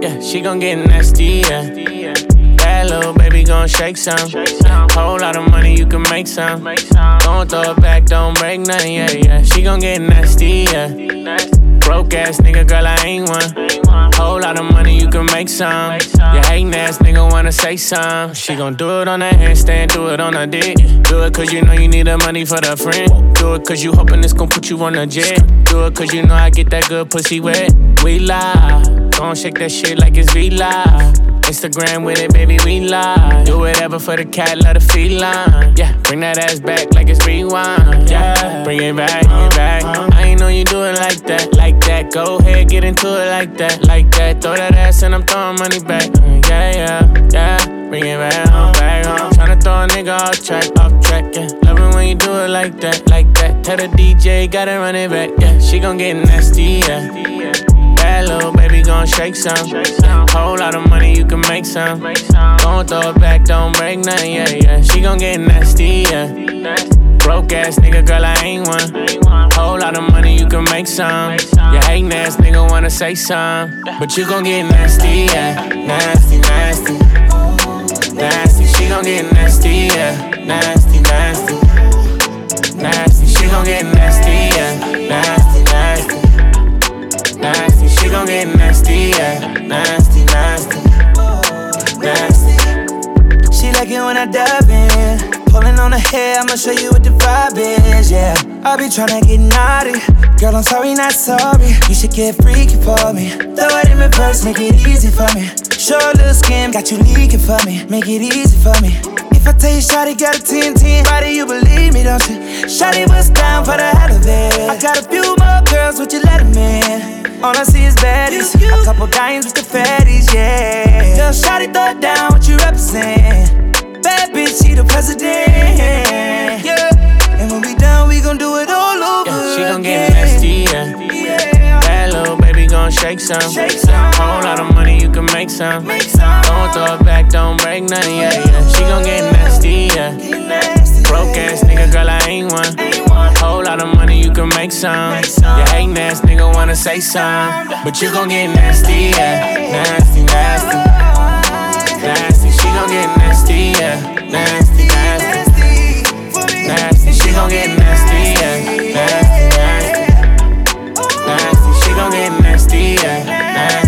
Yeah, she gon' get nasty, yeah. Bad little baby gon' shake some. Whole lot of money, you can make some. Don't throw it back, don't break nothing, yeah. She gon' get nasty, yeah. Broke ass nigga, girl, I ain't one. Whole lot of money, you can make some. Yeah, hating ass nigga wanna say some. She gon' do it on her handstand, do it on her dick. Do it cause you know you need the money for the friend. Do it cause you hoping it's gon' put you on a jet. Do it cause you know I get that good pussy wet. We lie, gon' shake that shit like it's V-Live. Instagram with it, baby, we lie. Do whatever for the cat, let her feline. Yeah, bring that ass back like it's rewind. Yeah, bring it back, bring it back. I ain't know you do it like that, like that. Go ahead, get into it like that, like that. Throw that ass and I'm throwing money back. Yeah. Bring it back, back home. Tryna throw a nigga off track, yeah. Love it when you do it like that, like that. Tell the DJ, gotta run it back, yeah. She gon' get nasty, yeah. Bad little baby gon' shake some. Whole lot of money, you can make some. Don't throw it back, don't break nothing, yeah. She gon' get nasty, yeah. Broke ass nigga, girl, I ain't one. Whole lot of money, you can make some. Yeah, hating ass nigga wanna say some. But you gon' get nasty, yeah. Nasty. She gon' get nasty, yeah. Nasty. She gon' get nasty, yeah. Nasty, she gon' get nasty, yeah. Nasty. She like it when I dive in. Pulling on her hair, I'ma show you what the vibe is, yeah. I be tryna get naughty. Girl, I'm sorry, not sorry. You should get freaky for me. Throw it in reverse, make it easy for me. Show a little skin, got you leaking for me. Make it easy for me. If I tell you shawty got a 10-10, why do you believe me, don't you? Shawty was down for the hell of it. I got a few more girls, would you let them in? All I see is baddies, a couple dimes with the fatties, yeah. Tell shawty throw it down, what you represent? Bad bitch, she the president, yeah. And when we done, we gon' do it all over. Yeah, she gon' get nasty, yeah. Bad little baby gon' shake some. Whole lot of money, you can make some. Don't throw it back, don't break nothing, yeah. She gon' get nasty, yeah. Broke ass nigga, girl, I ain't one. Whole lot of money, you can make some. Yeah, hating ass nigga wanna say some. But you gon' get nasty, yeah. Nasty. She gon' get nasty, yeah. Nasty. She gon' get nasty, yeah. Nasty. She gon' get nasty, yeah.